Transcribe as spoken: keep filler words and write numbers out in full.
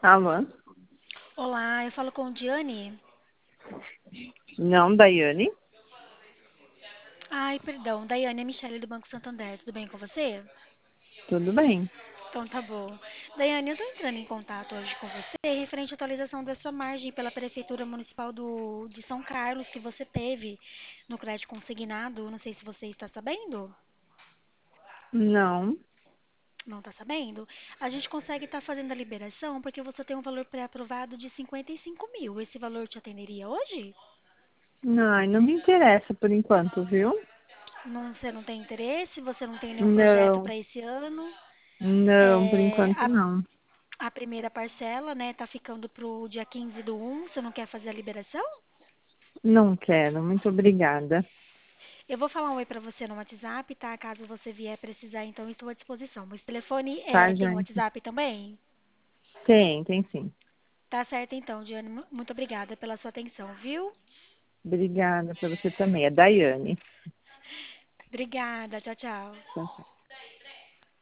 Alô? Olá, eu falo com Diane. Não, Daiane? Ai, perdão, Daiane, é Michele do Banco Santander. Tudo bem com você? Tudo bem. Então tá bom. Daiane, eu tô entrando em contato hoje com você referente à atualização da sua margem pela Prefeitura Municipal do, de São Carlos que você teve no crédito consignado. Não sei se você está sabendo. Não, Não está sabendo? A gente consegue estar fazendo a liberação porque você tem um valor pré-aprovado de cinquenta e cinco mil. Esse valor te atenderia hoje? não, não me interessa por enquanto, viu? Não, você não tem interesse? Você não tem nenhum projeto Não, para esse ano? não, por É, enquanto a, não. a primeira parcela, né, tá ficando pro dia quinze do um. Você não quer fazer a liberação? Não quero, muito obrigada. Eu vou falar um oi pra você no WhatsApp, tá? Caso você vier precisar, então estou à disposição. Mas telefone é, Tá, tem gente? WhatsApp também? Tem, tem sim. Tá certo então, Diane. Mu- Muito obrigada pela sua atenção, viu? Obrigada pra você também. É Daiane. Obrigada. Tchau, tchau. Tchau, tchau.